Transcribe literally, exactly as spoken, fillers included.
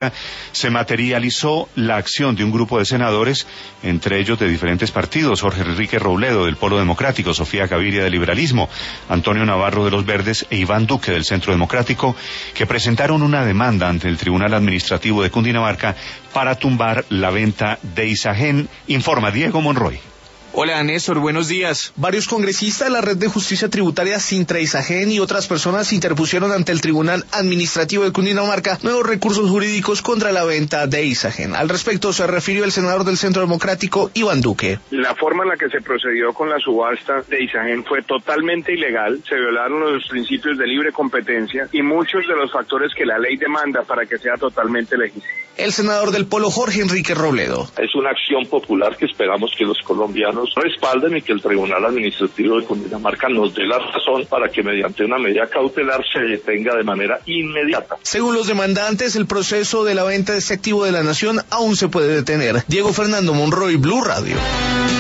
se materializó la acción de un grupo de senadores, entre ellos de diferentes partidos: Jorge Enrique Robledo del Polo Democrático, Sofía Gaviria del Liberalismo, Antonio Navarro de los Verdes e Iván Duque del Centro Democrático, que presentaron una demanda ante el Tribunal Administrativo de Cundinamarca para tumbar la venta de Isagen. Informa Diego Monroy. Hola Néstor, buenos días. Varios congresistas de la Red de Justicia Tributaria Sintra Isagen y otras personas interpusieron ante el Tribunal Administrativo de Cundinamarca nuevos recursos jurídicos contra la venta de Isagen. Al respecto se refirió el senador del Centro Democrático, Iván Duque. La forma en la que se procedió con la subasta de Isagen fue totalmente ilegal, se violaron los principios de libre competencia y muchos de los factores que la ley demanda para que sea totalmente legítimo. El senador del Polo, Jorge Enrique Robledo. Es una acción popular que esperamos que los colombianos respalden y que el Tribunal Administrativo de Cundinamarca nos dé la razón para que mediante una medida cautelar se detenga de manera inmediata. Según los demandantes, el proceso de la venta de este activo de la nación aún se puede detener. Diego Fernando Monroy, Blue Radio.